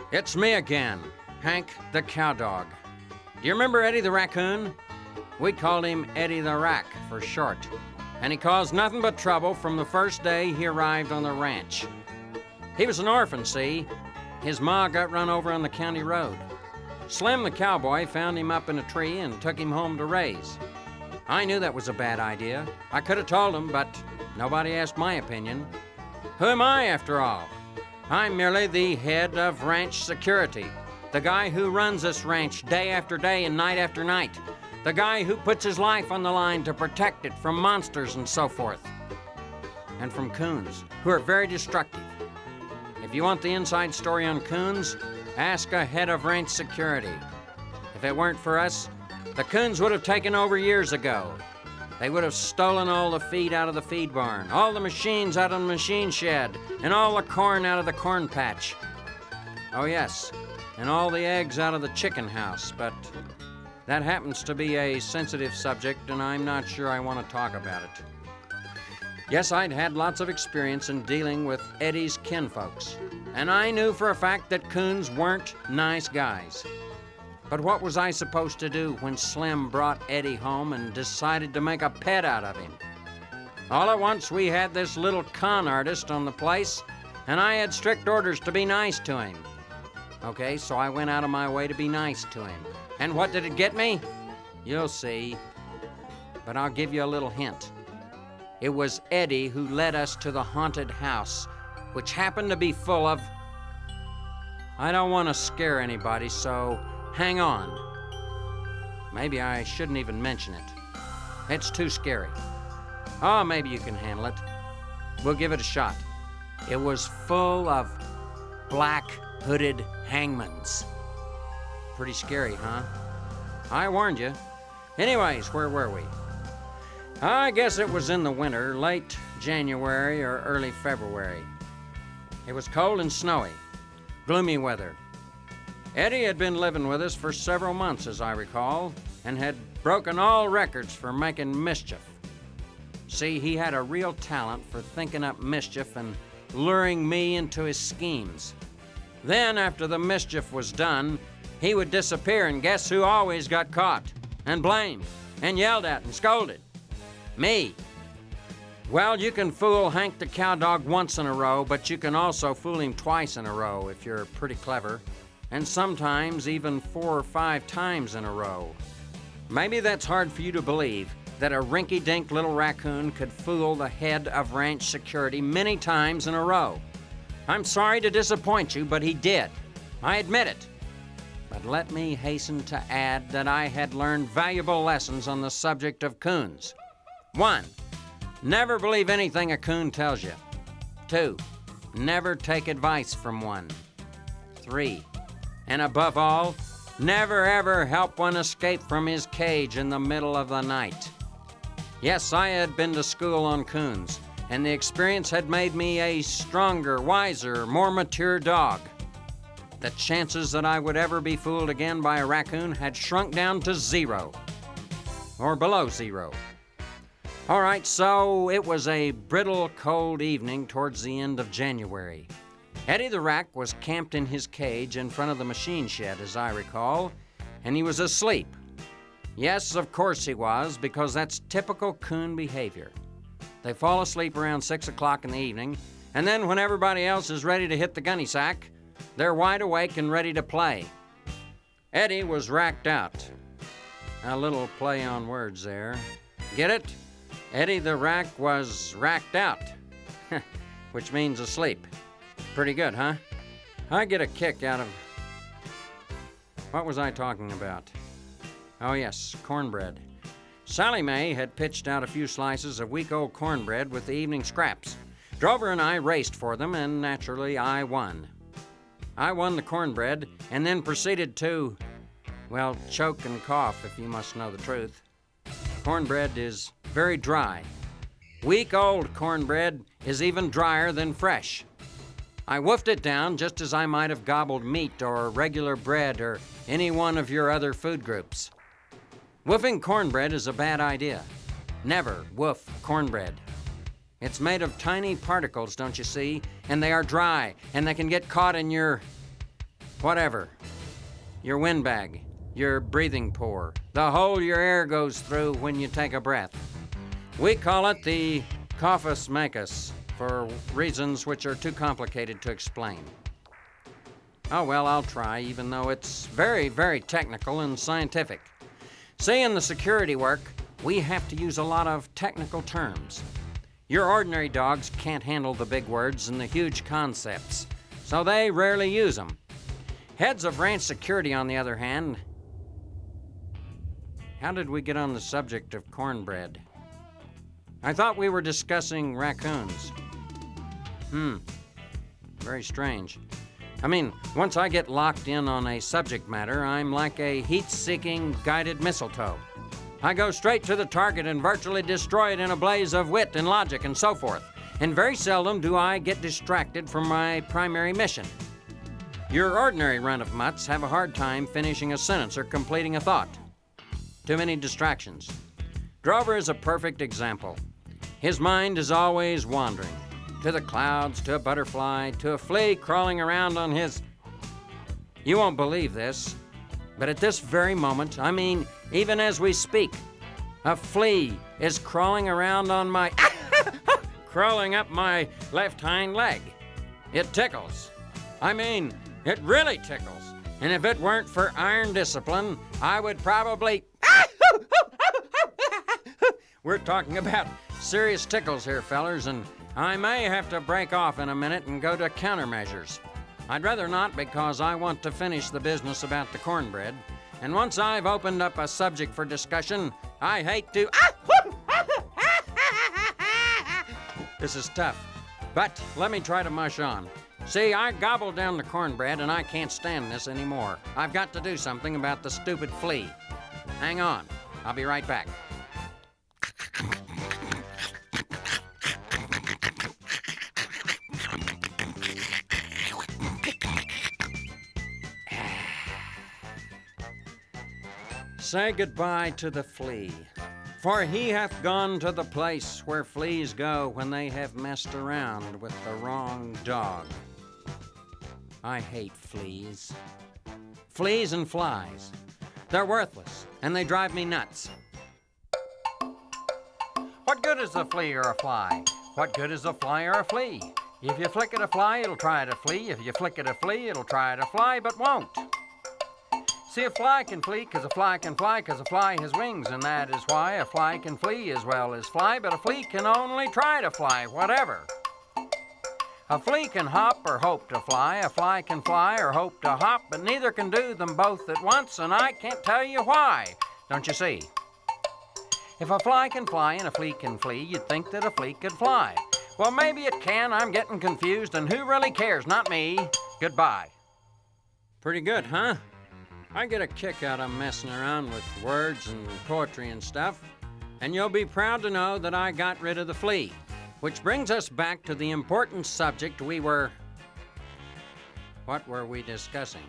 It's me again, Hank the Cowdog. Do you remember Eddie the Raccoon? We called him Eddie the Rack for short, and he caused nothing but trouble from the first day he arrived on the ranch. He was an orphan, see? His ma got run over on the county road. Slim the cowboy found him up in a tree and took him home to raise. I knew that was a bad idea. I could have told him, but nobody asked my opinion. Who am I, after all? I'm merely the head of ranch security, the guy who runs this ranch day after day and night after night, the guy who puts his life on the line to protect it from monsters and so forth, and from coons, who are very destructive. If you want the inside story on coons, ask a head of ranch security. If it weren't for us, the coons would have taken over years ago. They would have stolen all the feed out of the feed barn, all the machines out of the machine shed, and all the corn out of the corn patch. Oh yes, and all the eggs out of the chicken house, but that happens to be a sensitive subject, and I'm not sure I want to talk about it. Yes, I'd had lots of experience in dealing with Eddie's kinfolks, and I knew for a fact that coons weren't nice guys. But what was I supposed to do when Slim brought Eddie home and decided to make a pet out of him? All at once, we had this little con artist on the place, and I had strict orders to be nice to him. Okay, so I went out of my way to be nice to him. And what did it get me? You'll see. But I'll give you a little hint. It was Eddie who led us to the haunted house, which happened to be full of... I don't want to scare anybody, so hang on. Maybe I shouldn't even mention it. It's too scary. Oh, maybe you can handle it. We'll give it a shot. It was full of black hooded hangmans. Pretty scary, huh? I warned you. Anyways, where were we? I guess it was in the winter, late January or early February. It was cold and snowy, gloomy weather. Eddie had been living with us for several months, as I recall, and had broken all records for making mischief. See, he had a real talent for thinking up mischief and luring me into his schemes. Then, after the mischief was done, he would disappear, and guess who always got caught and blamed and yelled at and scolded? Me. Well, you can fool Hank the Cowdog once in a row, but you can also fool him twice in a row if you're pretty clever, and sometimes even 4 or 5 times in a row. Maybe that's hard for you to believe, that a rinky-dink little raccoon could fool the head of ranch security many times in a row. I'm sorry to disappoint you, but he did. I admit it. But let me hasten to add that I had learned valuable lessons on the subject of coons. 1, never believe anything a coon tells you. 2, never take advice from one. 3, and above all, never ever help one escape from his cage in the middle of the night. Yes, I had been to school on coons, and the experience had made me a stronger, wiser, more mature dog. The chances that I would ever be fooled again by a raccoon had shrunk down to 0, or below 0. All right, so it was a brittle, cold evening towards the end of January. Eddie the Rack was camped in his cage in front of the machine shed, as I recall, and he was asleep. Yes, of course he was, because that's typical coon behavior. They fall asleep around 6 o'clock in the evening, and then when everybody else is ready to hit the gunny sack, they're wide awake and ready to play. Eddie was racked out. A little play on words there. Get it? Eddie the Rack was racked out, which means asleep. Pretty good, huh? I get a kick out of... What was I talking about? Oh yes, cornbread. Sally Mae had pitched out a few slices of week-old cornbread with the evening scraps. Drover and I raced for them, and naturally I won. I won the cornbread, and then proceeded to, well, choke and cough, if you must know the truth. Cornbread is very dry. Week-old cornbread is even drier than fresh. I woofed it down just as I might have gobbled meat or regular bread or any one of your other food groups. Woofing cornbread is a bad idea. Never woof cornbread. It's made of tiny particles, don't you see? And they are dry, and they can get caught in your... whatever. Your windbag, your breathing pore, the hole your air goes through when you take a breath. We call it the coccus macus for reasons which are too complicated to explain. Oh, well, I'll try, even though it's very, very technical and scientific. See, in the security work, we have to use a lot of technical terms. Your ordinary dogs can't handle the big words and the huge concepts, so they rarely use them. Heads of ranch security, on the other hand... How did we get on the subject of cornbread? I thought we were discussing raccoons. Very strange. I mean, once I get locked in on a subject matter, I'm like a heat-seeking guided mistletoe. I go straight to the target and virtually destroy it in a blaze of wit and logic and so forth. And very seldom do I get distracted from my primary mission. Your ordinary run of mutts have a hard time finishing a sentence or completing a thought. Too many distractions. Drover is a perfect example. His mind is always wandering. To the clouds, to a butterfly, to a flea crawling around on his... You won't believe this, but at this very moment, I mean, even as we speak, a flea is crawling around on my... crawling up my left hind leg. It tickles. I mean, it really tickles. And if it weren't for iron discipline, I would probably... We're talking about serious tickles here, fellers, and I may have to break off in a minute and go to countermeasures. I'd rather not, because I want to finish the business about the cornbread. And once I've opened up a subject for discussion, I hate to... This is tough, but let me try to mush on. See, I gobbled down the cornbread and I can't stand this anymore. I've got to do something about the stupid flea. Hang on, I'll be right back. Say goodbye to the flea, for he hath gone to the place where fleas go when they have messed around with the wrong dog. I hate fleas. Fleas and flies. They're worthless, and they drive me nuts. What good is a flea or a fly? What good is a fly or a flea? If you flick at a fly, it'll try to flee. If you flick at a flea, it'll try to fly, but won't. See, a fly can flee 'cause a fly can fly 'cause a fly has wings, and that is why a fly can flee as well as fly, but a flea can only try to fly, whatever. A flea can hop or hope to fly, a fly can fly or hope to hop, but neither can do them both at once, and I can't tell you why, don't you see? If a fly can fly and a flea can flee, you'd think that a flea could fly. Well, maybe it can, I'm getting confused, and who really cares? Not me. Goodbye. Pretty good, huh? I get a kick out of messing around with words and poetry and stuff, and you'll be proud to know that I got rid of the flea, which brings us back to the important subject we were... What were we discussing?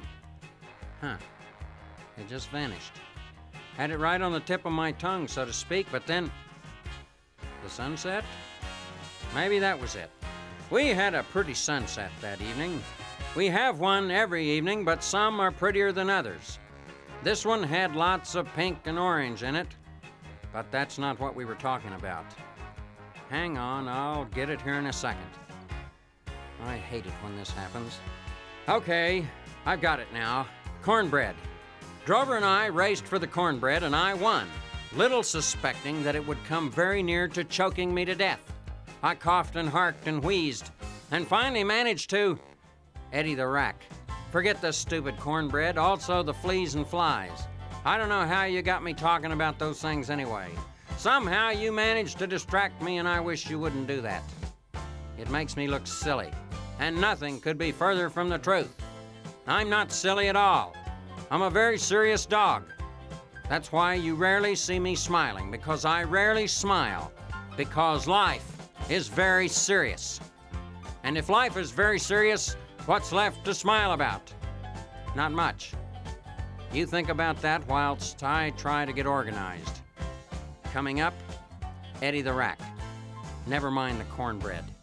It just vanished. Had it right on the tip of my tongue, so to speak, but then... The sunset? Maybe that was it. We had a pretty sunset that evening. We have one every evening, but some are prettier than others. This one had lots of pink and orange in it, but that's not what we were talking about. Hang on, I'll get it here in a second. I hate it when this happens. Okay, I've got it now. Cornbread. Drover and I raced for the cornbread, and I won, little suspecting that it would come very near to choking me to death. I coughed and harked and wheezed, and finally managed to... Eddie the Rack. Forget the stupid cornbread, also the fleas and flies. I don't know how you got me talking about those things anyway. Somehow you managed to distract me, and I wish you wouldn't do that. It makes me look silly, and nothing could be further from the truth. I'm not silly at all. I'm a very serious dog. That's why you rarely see me smiling, because I rarely smile, because life is very serious. And if life is very serious, what's left to smile about? Not much. You think about that whilst I try to get organized. Coming up, Eddie the Rack. Never mind the cornbread.